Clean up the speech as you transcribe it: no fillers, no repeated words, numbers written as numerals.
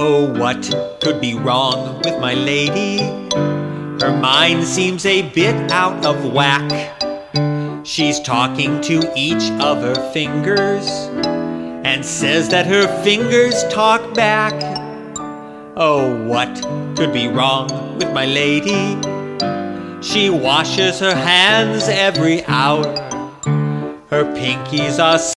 Oh, what could be wrong with my lady? Her mind seems a bit out of whack. She's talking to each of her fingers and says that her fingers talk back. Oh, what could be wrong with my lady? She washes her hands every hour. Her pinkies are